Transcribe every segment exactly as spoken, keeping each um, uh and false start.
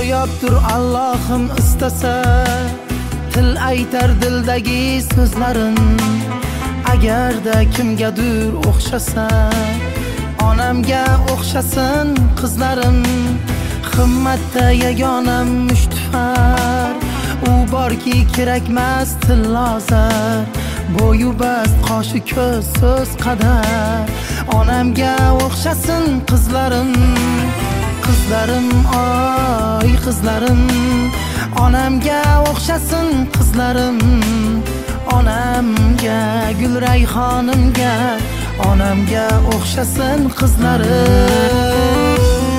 ro'yobdir Allohim istasa, til aytar dildagi so'zlarim. Agarda kimgadir o'xshasa, onamga o'xshasin qizlarim. Himmatda yagonam mushtfar, u borki kerakmas tillozar. Bo'yu bast, qoshi ko'z, so'z qadar. Onamga o'xshasin qizlarim, qizlarim, oy qizlarim. Onamga o'xshasin qizlarim, onamga, gul rayhonimga, onamga o'xshasin qizlarim.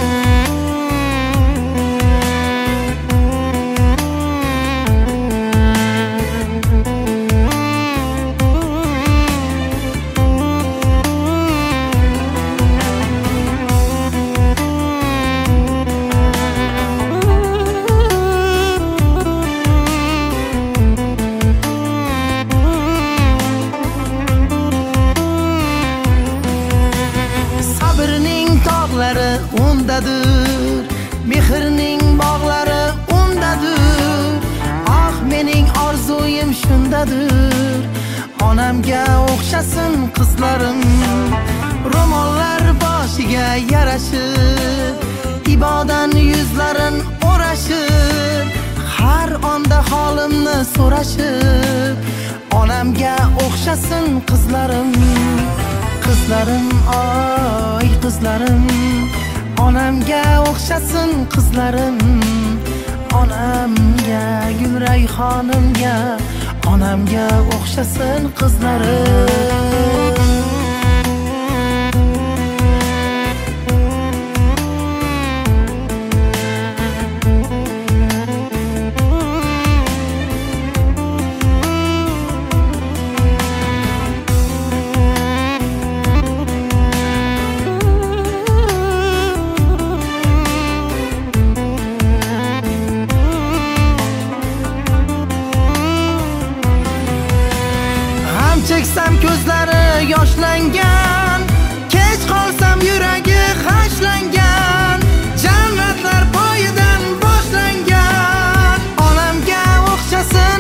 Undadir, mehrning bog'lari undadir. Ah, mening orzuyim shundadir. Onamga o'xshasin qizlarim, ro'mollar boshiga yarashib, ibodan yuzlarin o'rashib, har onda holimni so'rashib. Onamga o'xshasin qizlarim, qizlarim, oy qizlarim. Onamga o'xshasin qizlarim, onamga, gul rayhonimga, onamga o'xshasin qizlarim. Cheksam ko'zlari yoshlangan, kech qolsam yuragi g'ashlangan, jannatlar poyidan boshlangan. Onamga o'xshasin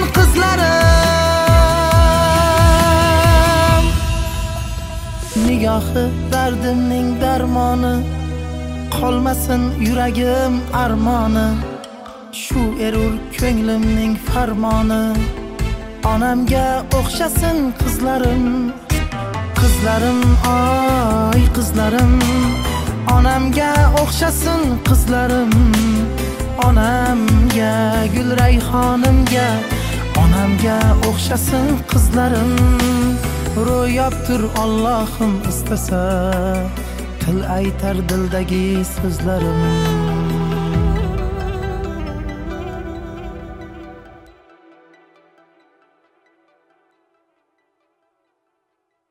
qizlarim, nigohi dardimning darmoni, qolmasin yuragim armoni, shu erur ko'nglimning farmoni. Onamga o'xshasin qizlarim, qizlarim, oy qizlarim. Onamga o'xshasin qizlarim, onamga, gul rayhonimga, onamga o'xshasin qizlarim. Ro'yobdir Allohim istasa, til aytar dildagi so'zlarim.